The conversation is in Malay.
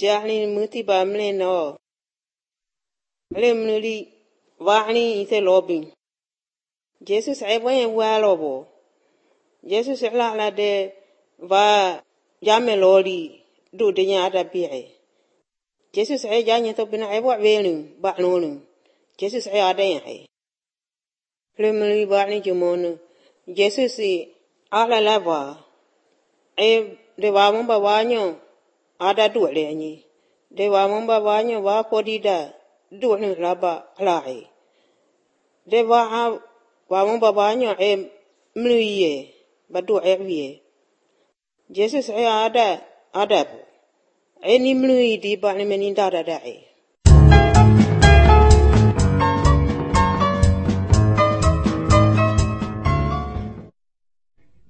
jahni muti bamle no lemnuli wahni ite lobin Jesus ay boyen walobo Jesus la de va jame loli do de nya ada biye Jesus ay janya to bina ay bo welin ba nonu Jesus ay ada yan ay lemnuli wahni jumono Jesus ala lava ay de wa mo ba wanyo ada du le ni de wa mo ba wanyo wa podida du ni laba lai de wa mo ba wanyo e mluye ba du e wie Jesus ay ada bu ay ni mluyi di ba ni menin da ai